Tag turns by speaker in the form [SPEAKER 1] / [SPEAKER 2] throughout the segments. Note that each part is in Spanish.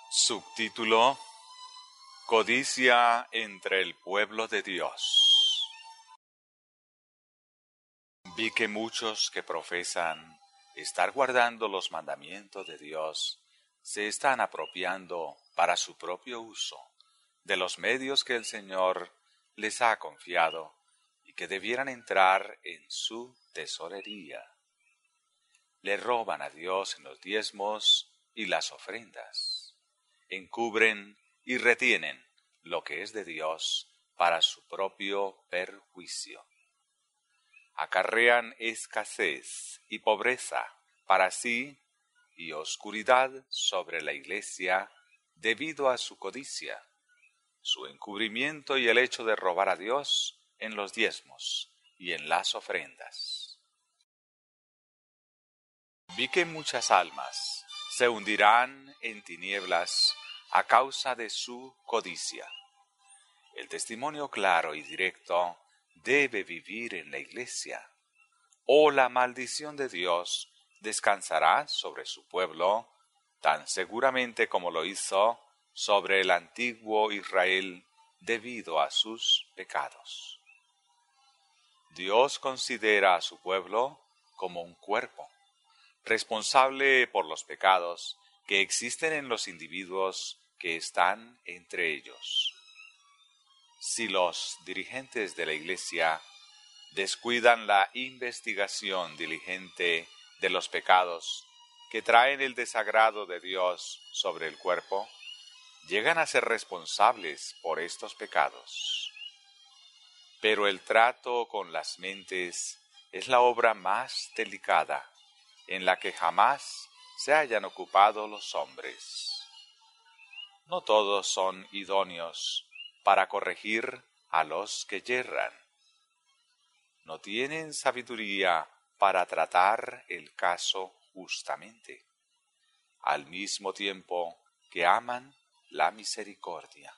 [SPEAKER 1] Subtítulo: Codicia entre el pueblo de Dios. Vi que muchos que profesan estar guardando los mandamientos de Dios se están apropiando para su propio uso de los medios que el Señor les ha confiado y que debieran entrar en su tesorería. Le roban a Dios en los diezmos y las ofrendas. Encubren y retienen lo que es de Dios para su propio perjuicio. Acarrean escasez y pobreza para sí y oscuridad sobre la iglesia debido a su codicia, su encubrimiento y el hecho de robar a Dios en los diezmos y en las ofrendas. Vi que muchas almas se hundirán en tinieblas a causa de su codicia. El testimonio claro y directo debe vivir en la iglesia, o la maldición de Dios descansará sobre su pueblo, tan seguramente como lo hizo sobre el antiguo Israel debido a sus pecados. Dios considera a su pueblo como un cuerpo, responsable por los pecados que existen en los individuos que están entre ellos. Si los dirigentes de la Iglesia descuidan la investigación diligente de los pecados que traen el desagrado de Dios sobre el cuerpo, llegan a ser responsables por estos pecados. Pero el trato con las mentes es la obra más delicada en la que jamás se hayan ocupado los hombres. No todos son idóneos para corregir a los que yerran. No tienen sabiduría para tratar el caso justamente, al mismo tiempo que aman la misericordia.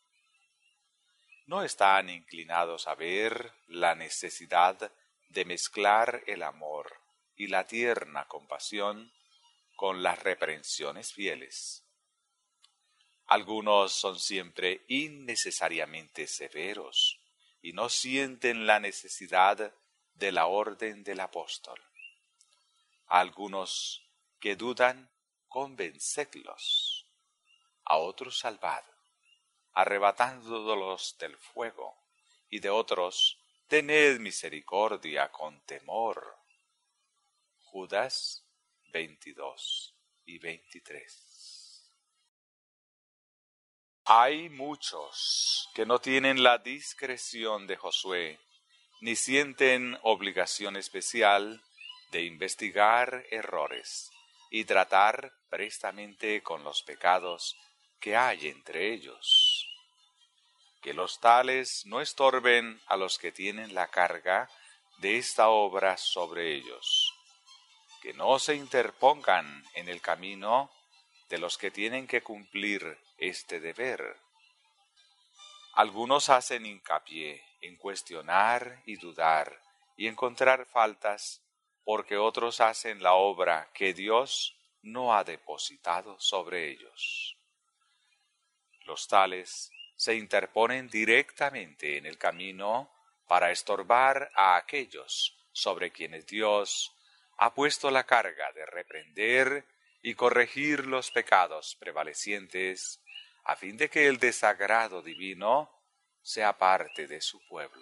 [SPEAKER 1] No están inclinados a ver la necesidad de mezclar el amor y la tierna compasión con las reprensiones fieles. Algunos son siempre innecesariamente severos y no sienten la necesidad de la orden del apóstol. Algunos que dudan, convencedlos; a otros salvad, arrebatándolos del fuego; y de otros tened misericordia con temor. Judas 22 y 23. Hay muchos que no tienen la discreción de Josué, ni sienten obligación especial de investigar errores y tratar prestamente con los pecados que hay entre ellos. Que los tales no estorben a los que tienen la carga de esta obra sobre ellos, que no se interpongan en el camino de los que tienen que cumplir este deber. Algunos hacen hincapié en cuestionar y dudar y encontrar faltas, porque otros hacen la obra que Dios no ha depositado sobre ellos. Los tales se interponen directamente en el camino para estorbar a aquellos sobre quienes Dios ha puesto la carga de reprender y corregir los pecados prevalecientes, a fin de que el desagrado divino sea parte de su pueblo.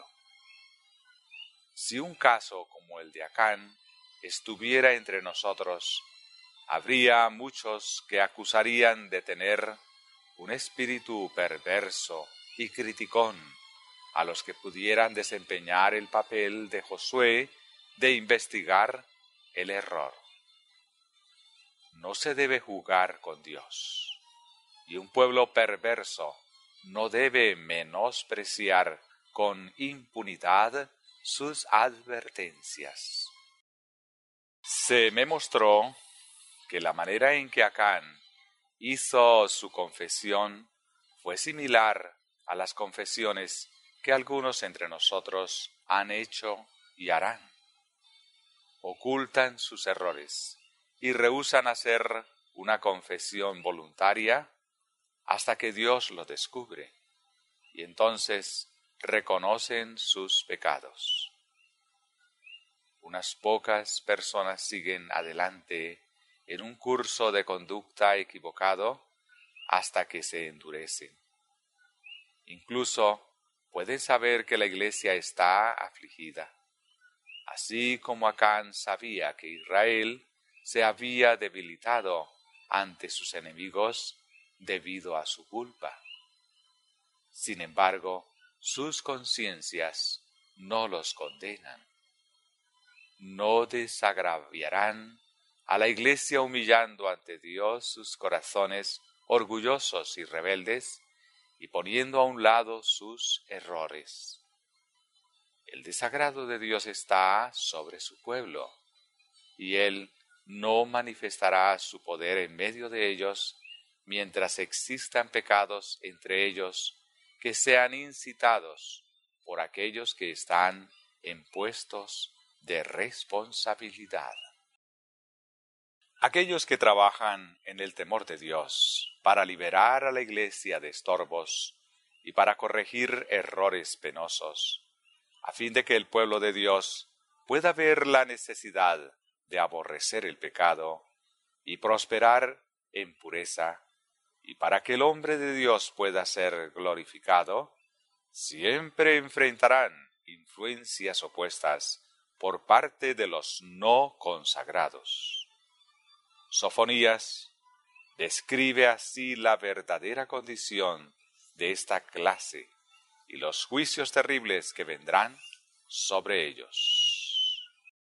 [SPEAKER 1] Si un caso como el de Acán estuviera entre nosotros, habría muchos que acusarían de tener un espíritu perverso y criticón a los que pudieran desempeñar el papel de Josué de investigar el error. No se debe jugar con Dios, y un pueblo perverso no debe menospreciar con impunidad sus advertencias. Se me mostró que la manera en que Acán hizo su confesión fue similar a las confesiones que algunos entre nosotros han hecho y harán. Ocultan sus errores y rehúsan hacer una confesión voluntaria hasta que Dios lo descubre, y entonces reconocen sus pecados. Unas pocas personas siguen adelante en un curso de conducta equivocado hasta que se endurecen. Incluso pueden saber que la iglesia está afligida, así como Acán sabía que Israel se había debilitado ante sus enemigos debido a su culpa. Sin embargo, sus conciencias no los condenan. No desagraviarán a la iglesia humillando ante Dios sus corazones orgullosos y rebeldes y poniendo a un lado sus errores. El desagrado de Dios está sobre su pueblo, y Él no manifestará su poder en medio de ellos mientras existan pecados entre ellos que sean incitados por aquellos que están en puestos de responsabilidad. Aquellos que trabajan en el temor de Dios para liberar a la iglesia de estorbos y para corregir errores penosos, a fin de que el pueblo de Dios pueda ver la necesidad de aborrecer el pecado y prosperar en pureza, y para que el hombre de Dios pueda ser glorificado, siempre enfrentarán influencias opuestas por parte de los no consagrados. Sofonías describe así la verdadera condición de esta clase y los juicios terribles que vendrán sobre ellos.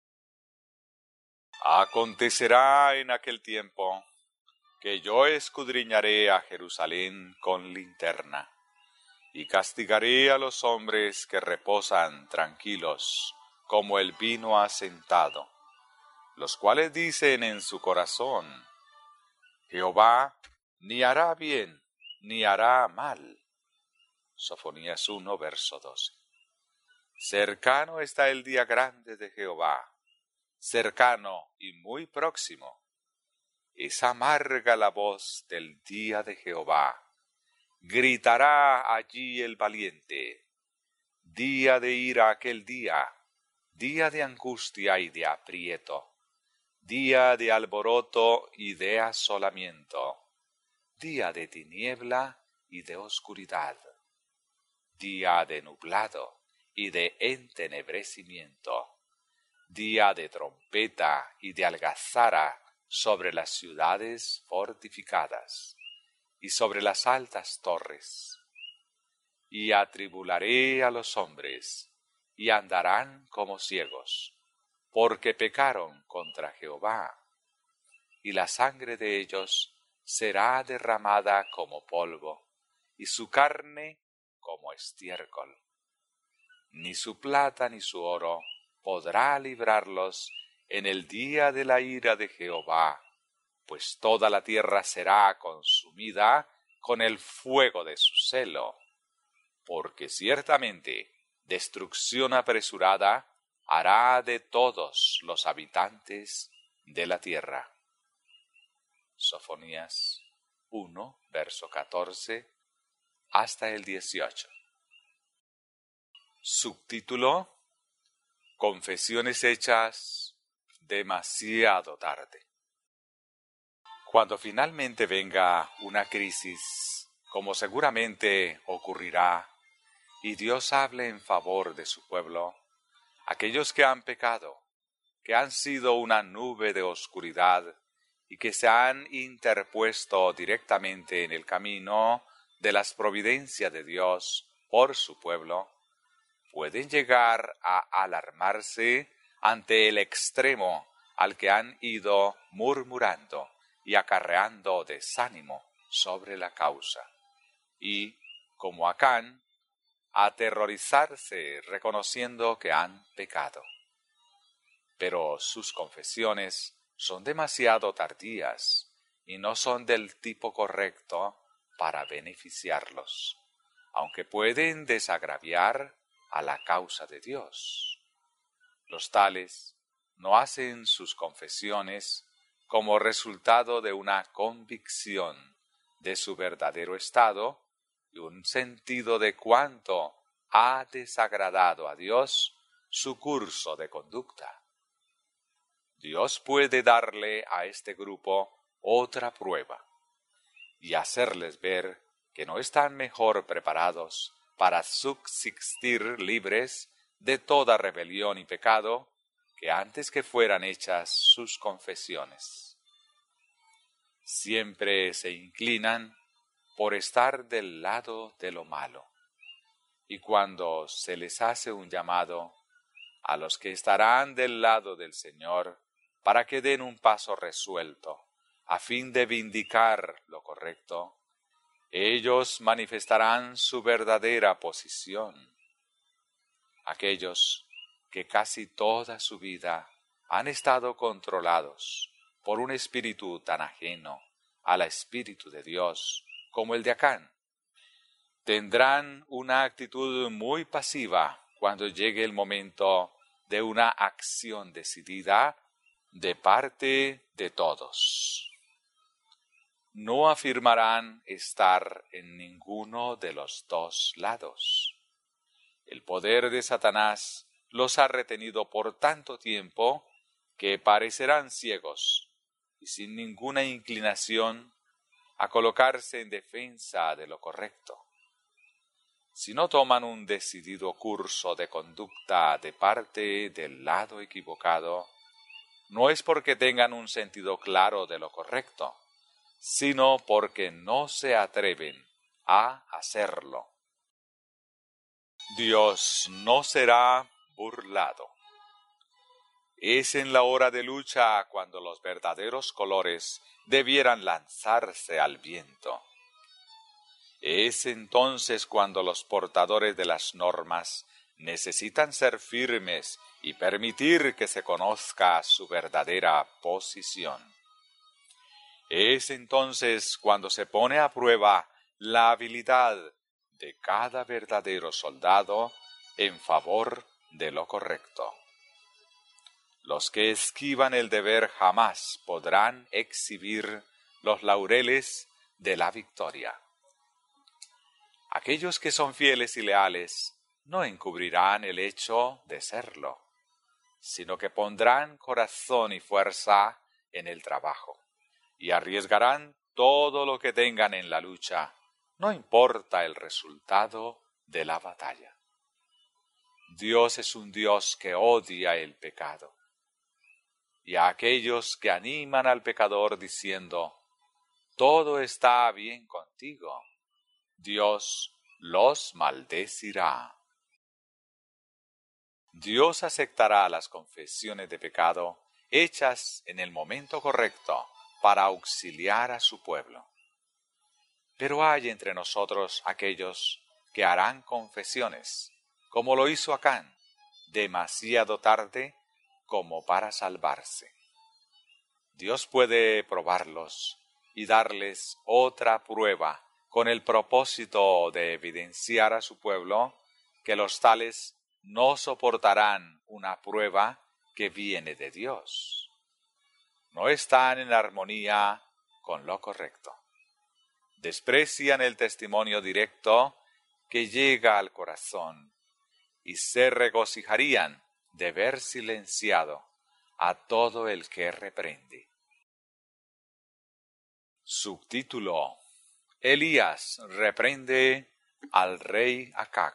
[SPEAKER 1] Acontecerá en aquel tiempo que yo escudriñaré a Jerusalén con linterna, y castigaré a los hombres que reposan tranquilos como el vino asentado, los cuales dicen en su corazón: Jehová ni hará bien, ni hará mal. Sofonías 1, verso 12. Cercano está el día grande de Jehová, cercano y muy próximo. Es amarga la voz del día de Jehová. Gritará allí el valiente. Día de ira aquel día, día de angustia y de aprieto, día de alboroto y de asolamiento, día de tiniebla y de oscuridad, día de nublado y de entenebrecimiento, día de trompeta y de algazara sobre las ciudades fortificadas y sobre las altas torres. Y atribularé a los hombres, y andarán como ciegos, porque pecaron contra Jehová, y la sangre de ellos será derramada como polvo, y su carne como estiércol. Ni su plata ni su oro podrá librarlos en el día de la ira de Jehová, pues toda la tierra será consumida con el fuego de su celo, porque ciertamente destrucción apresurada hará de todos los habitantes de la tierra. Sofonías 1, verso 14 hasta el 18. Subtítulo: Confesiones hechas demasiado tarde. Cuando finalmente venga una crisis, como seguramente ocurrirá, y Dios hable en favor de su pueblo, aquellos que han pecado, que han sido una nube de oscuridad y que se han interpuesto directamente en el camino de las providencias de Dios por su pueblo, pueden llegar a alarmarse ante el extremo al que han ido murmurando y acarreando desánimo sobre la causa, y, como Acán, aterrorizarse reconociendo que han pecado. Pero sus confesiones son demasiado tardías y no son del tipo correcto para beneficiarlos, aunque pueden desagraviar a la causa de Dios. Los tales no hacen sus confesiones como resultado de una convicción de su verdadero estado y un sentido de cuánto ha desagradado a Dios su curso de conducta. Dios puede darle a este grupo otra prueba y hacerles ver que no están mejor preparados para subsistir libres de toda rebelión y pecado que antes que fueran hechas sus confesiones. Siempre se inclinan por estar del lado de lo malo, y cuando se les hace un llamado a los que estarán del lado del Señor para que den un paso resuelto a fin de vindicar lo correcto, ellos manifestarán su verdadera posición. Aquellos que casi toda su vida han estado controlados por un espíritu tan ajeno al espíritu de Dios como el de Acán, tendrán una actitud muy pasiva cuando llegue el momento de una acción decidida de parte de todos. No afirmarán estar en ninguno de los dos lados. El poder de Satanás los ha retenido por tanto tiempo que parecerán ciegos y sin ninguna inclinación a colocarse en defensa de lo correcto. Si no toman un decidido curso de conducta de parte del lado equivocado, no es porque tengan un sentido claro de lo correcto, sino porque no se atreven a hacerlo. Dios no será burlado. Es en la hora de lucha cuando los verdaderos colores debieran lanzarse al viento. Es entonces cuando los portadores de las normas necesitan ser firmes y permitir que se conozca su verdadera posición. Es entonces cuando se pone a prueba la habilidad de cada verdadero soldado en favor de lo correcto. Los que esquivan el deber jamás podrán exhibir los laureles de la victoria. Aquellos que son fieles y leales no encubrirán el hecho de serlo, sino que pondrán corazón y fuerza en el trabajo y arriesgarán todo lo que tengan en la lucha, no importa el resultado de la batalla. Dios es un Dios que odia el pecado. Y a aquellos que animan al pecador diciendo, todo está bien contigo, Dios los maldecirá. Dios aceptará las confesiones de pecado hechas en el momento correcto para auxiliar a su pueblo. Pero hay entre nosotros aquellos que harán confesiones, como lo hizo Acán, demasiado tarde como para salvarse. Dios puede probarlos y darles otra prueba con el propósito de evidenciar a su pueblo que los tales no soportarán una prueba que viene de Dios. No están en armonía con lo correcto. Desprecian el testimonio directo que llega al corazón y se regocijarían de ver silenciado a todo el que reprende. Subtítulo: Elías reprende al rey Acab.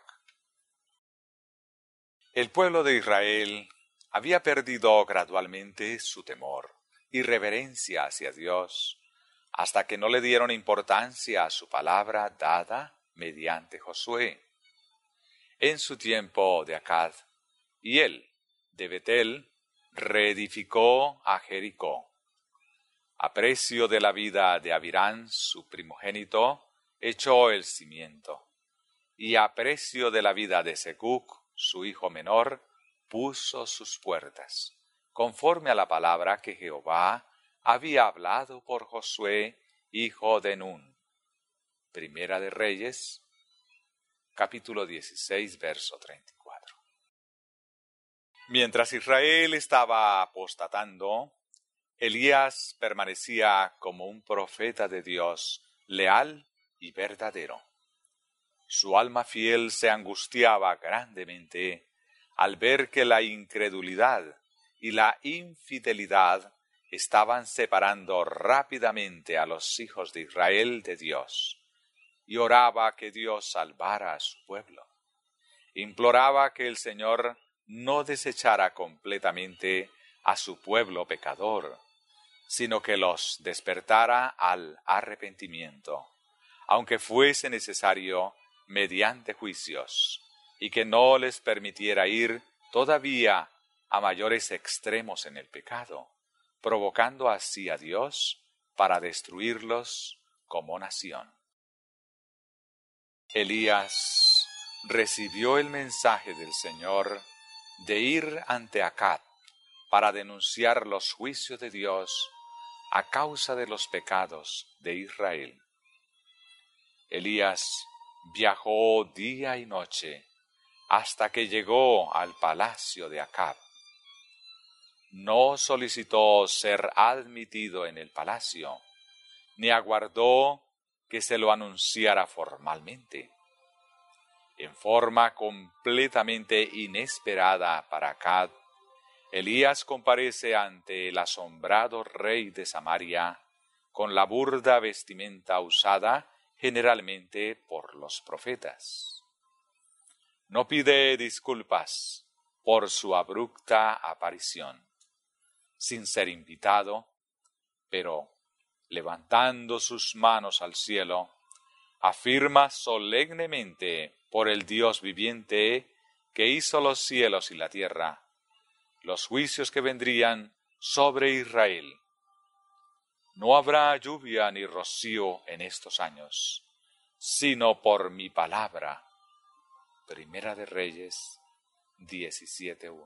[SPEAKER 1] El pueblo de Israel había perdido gradualmente su temor y reverencia hacia Dios, hasta que no le dieron importancia a su palabra dada mediante Josué. En su tiempo de Acab, y él, de Betel, reedificó a Jericó. A precio de la vida de Abirán, su primogénito, echó el cimiento, y a precio de la vida de Seguc, su hijo menor, puso sus puertas, conforme a la palabra que Jehová había hablado por Josué, hijo de Nun. Primera de Reyes, capítulo 16, verso 34. Mientras Israel estaba apostatando, Elías permanecía como un profeta de Dios, leal y verdadero. Su alma fiel se angustiaba grandemente al ver que la incredulidad y la infidelidad estaban separando rápidamente a los hijos de Israel de Dios, y oraba que Dios salvara a su pueblo. Imploraba que el Señor no desechara completamente a su pueblo pecador, sino que los despertara al arrepentimiento, aunque fuese necesario mediante juicios, y que no les permitiera ir todavía a mayores extremos en el pecado, provocando así a Dios para destruirlos como nación. Elías recibió el mensaje del Señor de ir ante Acab para denunciar los juicios de Dios a causa de los pecados de Israel. Elías viajó día y noche hasta que llegó al palacio de Acab. No solicitó ser admitido en el palacio, ni aguardó que se lo anunciara formalmente. En forma completamente inesperada para Acab, Elías comparece ante el asombrado rey de Samaria con la burda vestimenta usada generalmente por los profetas. No pide disculpas por su abrupta aparición, sin ser invitado, pero levantando sus manos al cielo, afirma solemnemente por el Dios viviente que hizo los cielos y la tierra, los juicios que vendrían sobre Israel. No habrá lluvia ni rocío en estos años, sino por mi palabra. Primera de Reyes 17:1.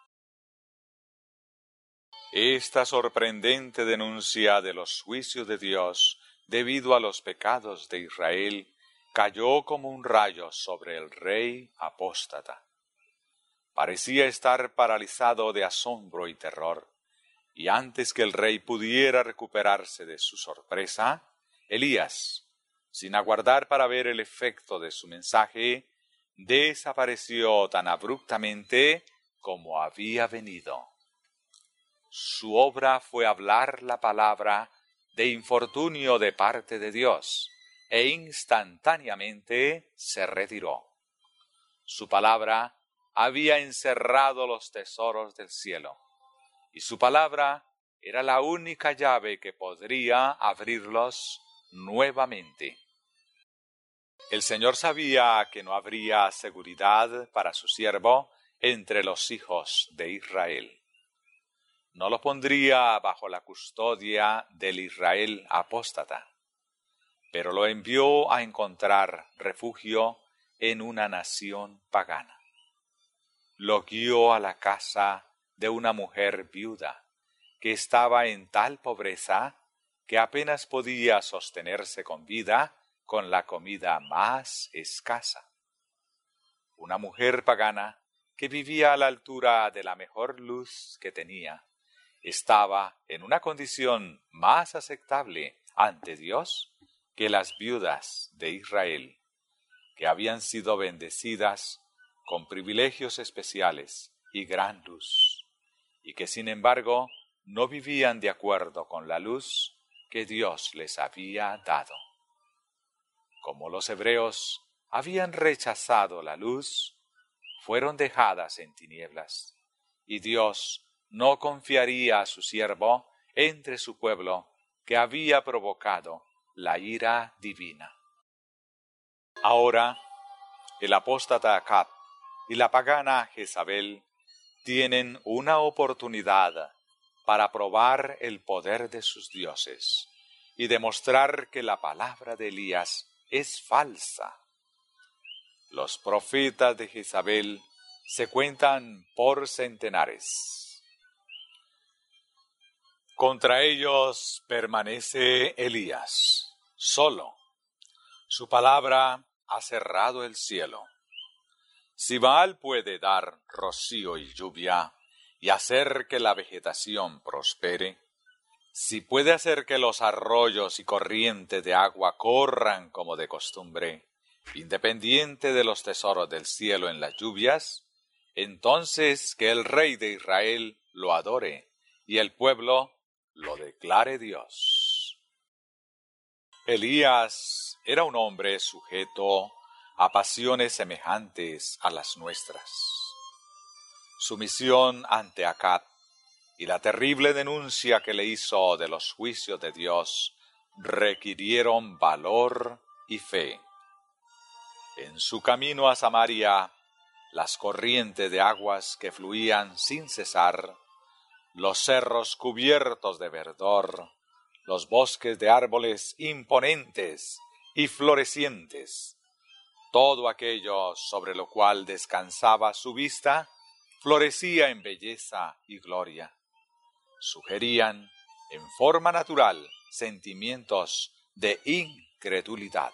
[SPEAKER 1] Esta sorprendente denuncia de los juicios de Dios debido a los pecados de Israel cayó como un rayo sobre el rey apóstata. Parecía estar paralizado de asombro y terror, y antes que el rey pudiera recuperarse de su sorpresa, Elías, sin aguardar para ver el efecto de su mensaje, desapareció tan abruptamente como había venido. Su obra fue hablar la palabra de infortunio de parte de Dios, e instantáneamente se retiró. Su palabra había encerrado los tesoros del cielo, y su palabra era la única llave que podría abrirlos nuevamente. El Señor sabía que no habría seguridad para su siervo entre los hijos de Israel. No lo pondría bajo la custodia del Israel apóstata, pero lo envió a encontrar refugio en una nación pagana. Lo guió a la casa de una mujer viuda, que estaba en tal pobreza que apenas podía sostenerse con vida con la comida más escasa. Una mujer pagana que vivía a la altura de la mejor luz que tenía, estaba en una condición más aceptable ante Dios que las viudas de Israel, que habían sido bendecidas con privilegios especiales y gran luz, y que sin embargo no vivían de acuerdo con la luz que Dios les había dado. Como los hebreos habían rechazado la luz, fueron dejadas en tinieblas, y Dios no confiaría a su siervo entre su pueblo que había provocado la ira divina. Ahora, el apóstata Acab y la pagana Jezabel tienen una oportunidad para probar el poder de sus dioses y demostrar que la palabra de Elías es falsa. Los profetas de Jezabel se cuentan por centenares. Contra ellos permanece Elías, solo. Su palabra ha cerrado el cielo. Si Baal puede dar rocío y lluvia y hacer que la vegetación prospere, Si puede hacer que los arroyos y corrientes de agua corran como de costumbre, independiente de los tesoros del cielo en las lluvias, entonces que el rey de Israel lo adore y el pueblo lo declare Dios. Elías era un hombre sujeto a pasiones semejantes a las nuestras. Su misión ante Acab y la terrible denuncia que le hizo de los juicios de Dios requirieron valor y fe. En su camino a Samaria, las corrientes de aguas que fluían sin cesar, los cerros cubiertos de verdor, los bosques de árboles imponentes y florecientes, todo aquello sobre lo cual descansaba su vista, florecía en belleza y gloria. Sugerían, en forma natural, sentimientos de incredulidad.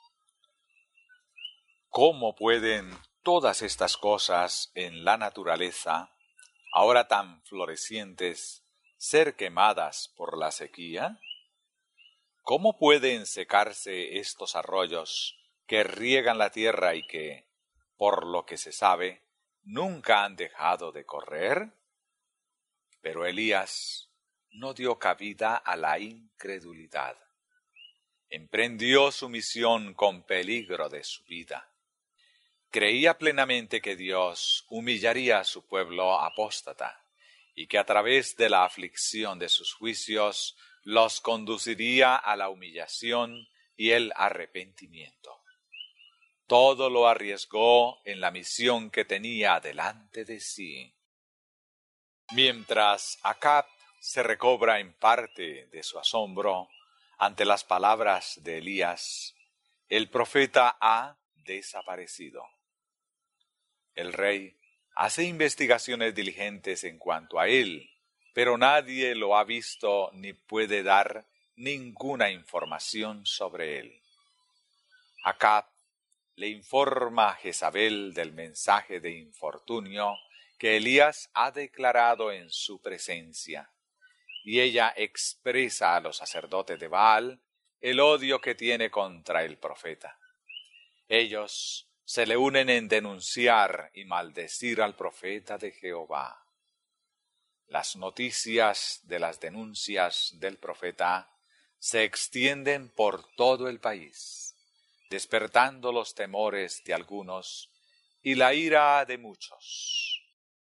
[SPEAKER 1] ¿Cómo pueden todas estas cosas en la naturaleza, ahora tan florecientes, ser quemadas por la sequía? ¿Cómo pueden secarse estos arroyos que riegan la tierra y que, por lo que se sabe, nunca han dejado de correr? Pero Elías no dio cabida a la incredulidad. Emprendió su misión con peligro de su vida. Creía plenamente que Dios humillaría a su pueblo apóstata y que a través de la aflicción de sus juicios los conduciría a la humillación y el arrepentimiento. Todo lo arriesgó en la misión que tenía delante de sí. Mientras Acab se recobra en parte de su asombro ante las palabras de Elías, el profeta ha desaparecido. El rey hace investigaciones diligentes en cuanto a él, pero nadie lo ha visto ni puede dar ninguna información sobre él. Acab le informa a Jezabel del mensaje de infortunio que Elías ha declarado en su presencia, y ella expresa a los sacerdotes de Baal el odio que tiene contra el profeta. Ellos se le unen en denunciar y maldecir al profeta de Jehová. Las noticias de las denuncias del profeta se extienden por todo el país, despertando los temores de algunos y la ira de muchos.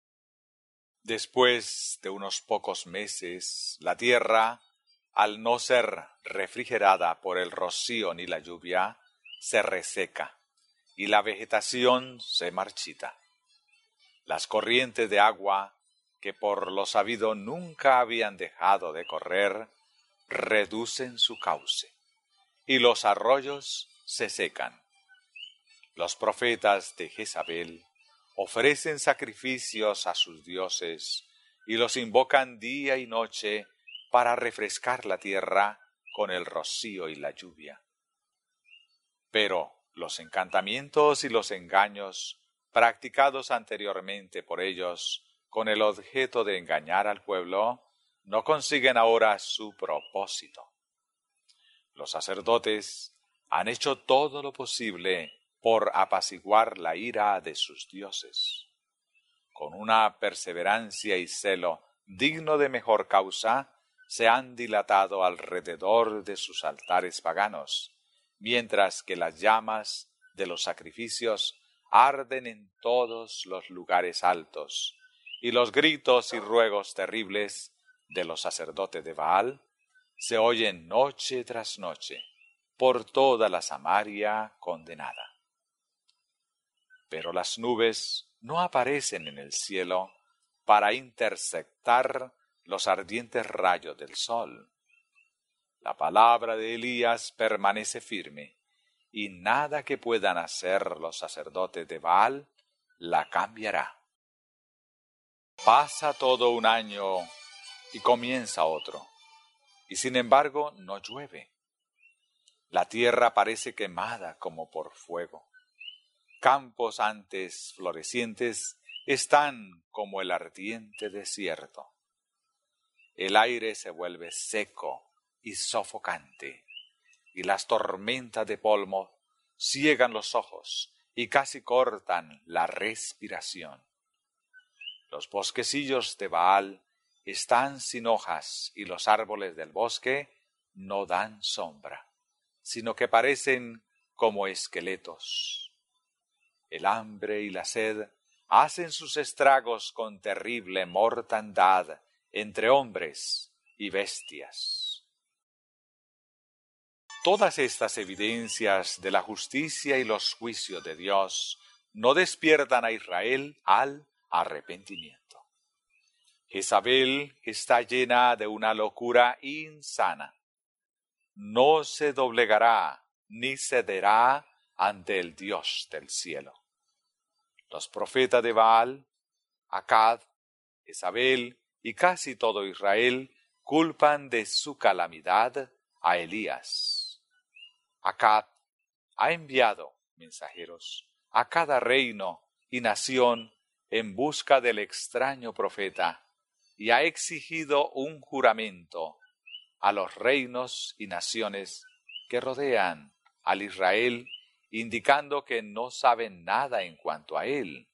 [SPEAKER 1] Después de unos pocos meses, la tierra, al no ser refrigerada por el rocío ni la lluvia, se reseca y la vegetación se marchita. Las corrientes de agua, que por lo sabido nunca habían dejado de correr, reducen su cauce, y los arroyos se secan. Los profetas de Jezabel ofrecen sacrificios a sus dioses y los invocan día y noche para refrescar la tierra con el rocío y la lluvia. Pero los encantamientos y los engaños practicados anteriormente por ellos con el objeto de engañar al pueblo no consiguen ahora su propósito. Los sacerdotes han hecho todo lo posible por apaciguar la ira de sus dioses. Con una perseverancia y celo digno de mejor causa, se han dilatado alrededor de sus altares paganos, mientras que las llamas de los sacrificios arden en todos los lugares altos, y los gritos y ruegos terribles de los sacerdotes de Baal se oyen noche tras noche por toda la Samaria condenada. Pero las nubes no aparecen en el cielo para interceptar los ardientes rayos del sol. La palabra de Elías permanece firme, y nada que puedan hacer los sacerdotes de Baal la cambiará. Pasa todo un año y comienza otro, y sin embargo no llueve. La tierra parece quemada como por fuego. Campos antes florecientes están como el ardiente desierto. el aire se vuelve seco y sofocante, y las tormentas de polvo ciegan los ojos y casi cortan la respiración. Los bosquecillos de Baal están sin hojas y los árboles del bosque no dan sombra, sino que parecen como esqueletos. El hambre y la sed hacen sus estragos con terrible mortandad entre hombres y bestias. Todas estas evidencias de la justicia y los juicios de Dios no despiertan a Israel al arrepentimiento. Jezabel está llena de una locura insana. No se doblegará ni cederá ante el Dios del cielo. Los profetas de Baal, Acab, Jezabel y casi todo Israel culpan de su calamidad a Elías. Acab ha enviado mensajeros a cada reino y nación en busca del extraño profeta y ha exigido un juramento a los reinos y naciones que rodean al Israel, indicando que no saben nada en cuanto a él.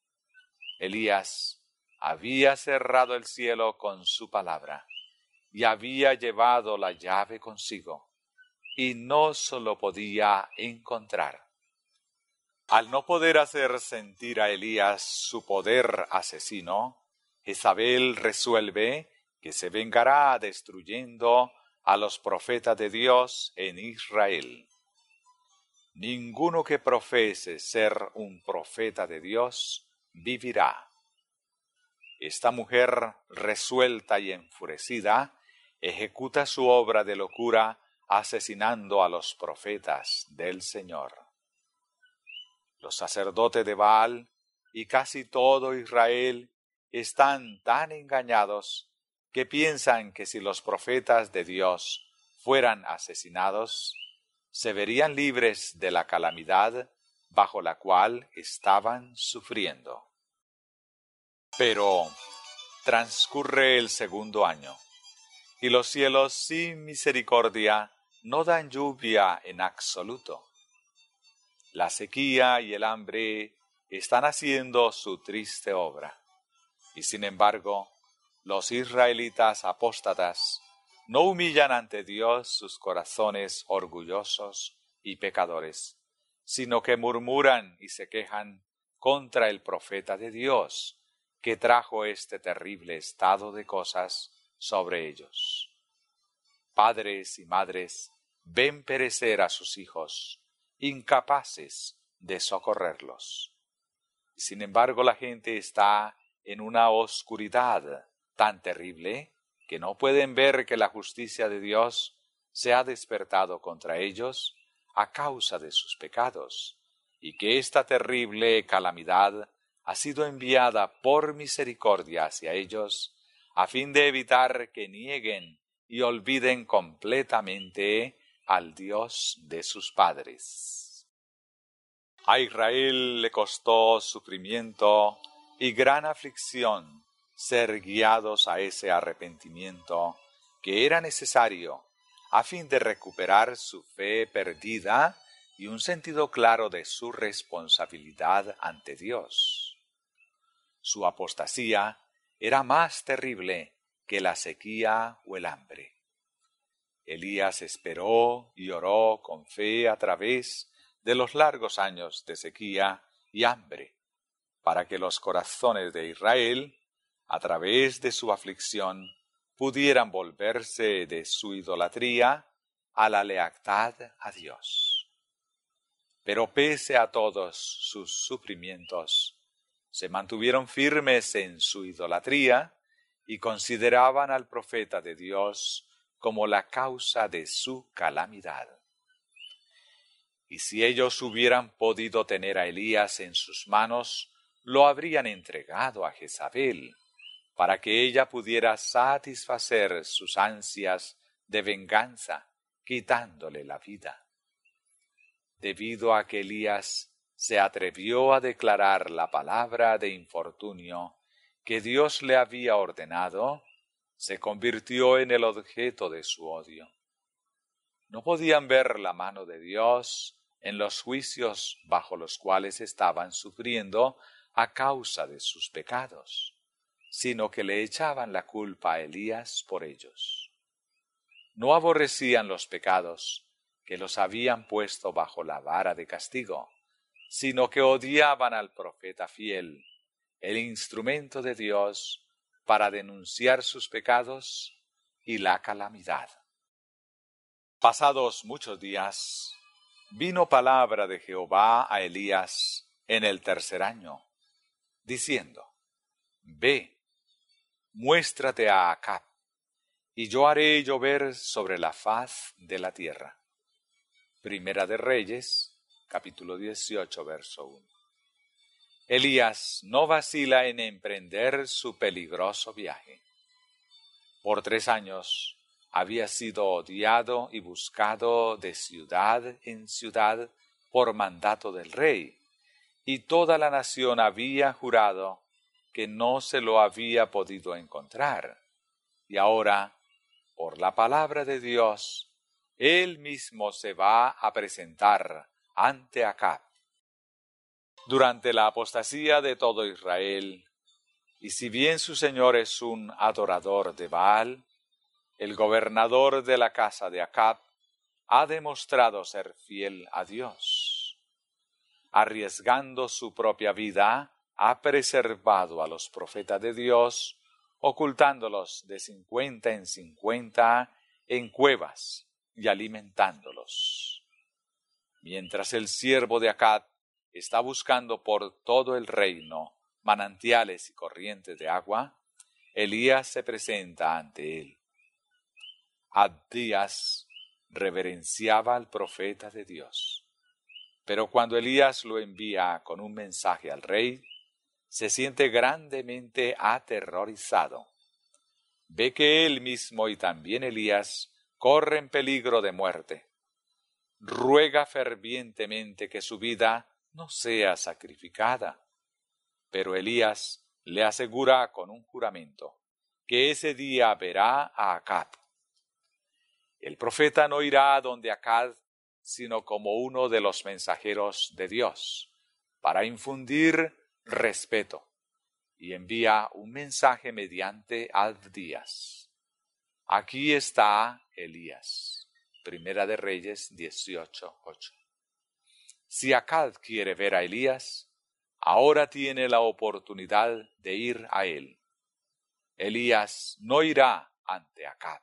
[SPEAKER 1] Elías había cerrado el cielo con su palabra y había llevado la llave consigo, y no se lo podía encontrar. Al no poder hacer sentir a Elías su poder asesino, Jezabel resuelve que se vengará destruyendo a los profetas de Dios en Israel. Ninguno que profese ser un profeta de Dios vivirá. Esta mujer resuelta y enfurecida ejecuta su obra de locura asesinando a los profetas del Señor. Los sacerdotes de Baal y casi todo Israel están tan engañados que piensan que si los profetas de Dios fueran asesinados, se verían libres de la calamidad bajo la cual estaban sufriendo. Pero transcurre el segundo año, y los cielos sin misericordia no dan lluvia en absoluto. La sequía y el hambre están haciendo su triste obra, y sin embargo, los israelitas apóstatas no humillan ante Dios sus corazones orgullosos y pecadores, sino que murmuran y se quejan contra el profeta de Dios, que trajo este terrible estado de cosas sobre ellos. Padres y madres ven perecer a sus hijos, incapaces de socorrerlos. Sin embargo, la gente está en una oscuridad tan terrible que no pueden ver que la justicia de Dios se ha despertado contra ellos a causa de sus pecados, y que esta terrible calamidad ha sido enviada por misericordia hacia ellos, a fin de evitar que nieguen y olviden completamente al Dios de sus padres. A Israel le costó sufrimiento y gran aflicción ser guiados a ese arrepentimiento que era necesario a fin de recuperar su fe perdida y un sentido claro de su responsabilidad ante Dios. Su apostasía era más terrible que la sequía o el hambre. Elías esperó y oró con fe a través de los largos años de sequía y hambre, para que los corazones de Israel, a través de su aflicción, pudieran volverse de su idolatría a la lealtad a Dios. Pero pese a todos sus sufrimientos, se mantuvieron firmes en su idolatría y consideraban al profeta de Dios como la causa de su calamidad. Y si ellos hubieran podido tener a Elías en sus manos, lo habrían entregado a Jezabel, para que ella pudiera satisfacer sus ansias de venganza, quitándole la vida. Debido a que Elías se atrevió a declarar la palabra de infortunio que Dios le había ordenado, se convirtió en el objeto de su odio. No podían ver la mano de Dios en los juicios bajo los cuales estaban sufriendo a causa de sus pecados, sino que le echaban la culpa a Elías por ellos. No aborrecían los pecados que los habían puesto bajo la vara de castigo, sino que odiaban al profeta fiel, el instrumento de Dios para denunciar sus pecados y la calamidad. Pasados muchos días, vino palabra de Jehová a Elías en el 3er año, diciendo: Ve, muéstrate a Acab, y yo haré llover sobre la faz de la tierra. Primera de Reyes, capítulo 18, verso 1. Elías no vacila en emprender su peligroso viaje. Por 3 años había sido odiado y buscado de ciudad en ciudad por mandato del rey, y toda la nación había jurado que no se lo había podido encontrar. Y ahora, por la palabra de Dios, él mismo se va a presentar ante Acab. Durante la apostasía de todo Israel, y si bien su señor es un adorador de Baal, el gobernador de la casa de Acab ha demostrado ser fiel a Dios. Arriesgando su propia vida, ha preservado a los profetas de Dios, ocultándolos de 50 en 50 en cuevas y alimentándolos. Mientras el siervo de Acab está buscando por todo el reino manantiales y corrientes de agua, Elías se presenta ante él. Abdías reverenciaba al profeta de Dios, pero cuando Elías lo envía con un mensaje al rey, se siente grandemente aterrorizado. Ve que él mismo y también Elías corren peligro de muerte. Ruega fervientemente que su vida no sea sacrificada. Pero Elías le asegura con un juramento que ese día verá a Acab. El profeta no irá a donde Acab, sino como uno de los mensajeros de Dios, para infundir respeto, y envía un mensaje mediante Abdías. Aquí está Elías. Primera de Reyes 18:8. Si Acab quiere ver a Elías, ahora tiene la oportunidad de ir a él. Elías no irá ante Acab.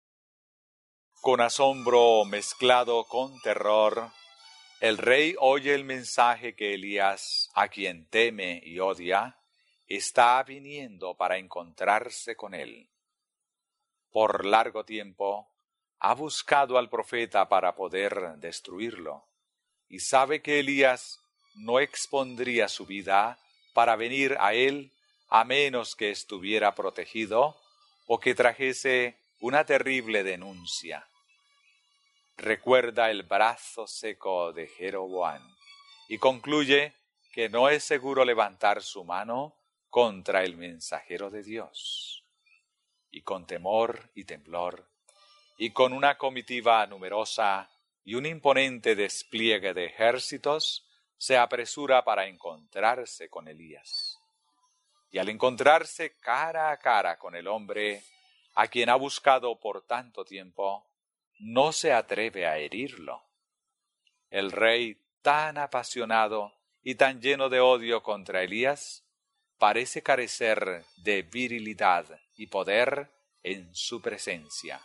[SPEAKER 1] Con asombro mezclado con terror, el rey oye el mensaje que Elías, a quien teme y odia, está viniendo para encontrarse con él. Por largo tiempo ha buscado al profeta para poder destruirlo, y sabe que Elías no expondría su vida para venir a él a menos que estuviera protegido o que trajese una terrible denuncia. Recuerda el brazo seco de Jeroboam y concluye que no es seguro levantar su mano contra el mensajero de Dios. Y con temor y temblor, y con una comitiva numerosa y un imponente despliegue de ejércitos, se apresura para encontrarse con Elías. Y al encontrarse cara a cara con el hombre a quien ha buscado por tanto tiempo, no se atreve a herirlo. El rey, tan apasionado y tan lleno de odio contra Elías, parece carecer de virilidad y poder en su presencia.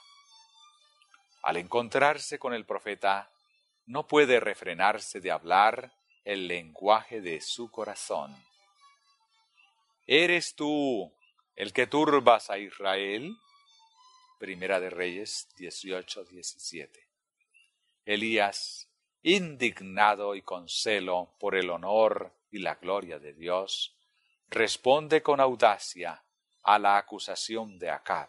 [SPEAKER 1] Al encontrarse con el profeta, no puede refrenarse de hablar el lenguaje de su corazón. ¿Eres tú el que turbas a Israel? Primera de Reyes 18:17. Elías, indignado y con celo por el honor y la gloria de Dios, responde con audacia a la acusación de Acab.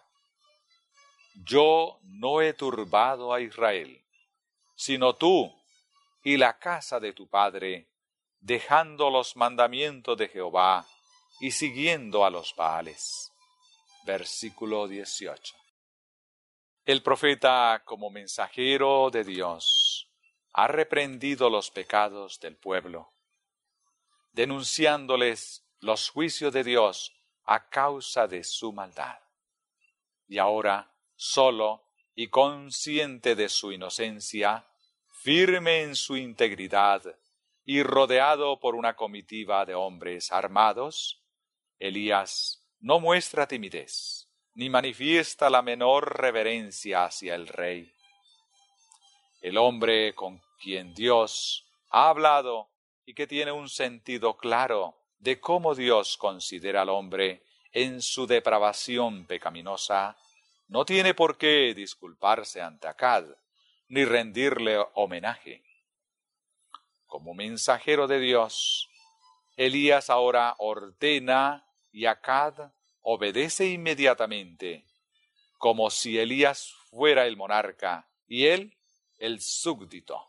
[SPEAKER 1] Yo no he turbado a Israel, sino tú y la casa de tu padre, dejando los mandamientos de Jehová y siguiendo a los Baales. versículo 18. El profeta, como mensajero de Dios, ha reprendido los pecados del pueblo, denunciándoles los juicios de Dios a causa de su maldad. Y ahora, solo y consciente de su inocencia, firme en su integridad y rodeado por una comitiva de hombres armados, Elías no muestra timidez, ni manifiesta la menor reverencia hacia el rey. El hombre con quien Dios ha hablado y que tiene un sentido claro de cómo Dios considera al hombre en su depravación pecaminosa, no tiene por qué disculparse ante Acab, ni rendirle homenaje. Como mensajero de Dios, Elías ahora ordena y Acab obedece inmediatamente, como si Elías fuera el monarca y él el súbdito.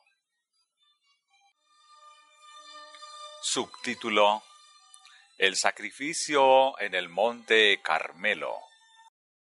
[SPEAKER 1] Subtítulo: El sacrificio en el monte Carmelo.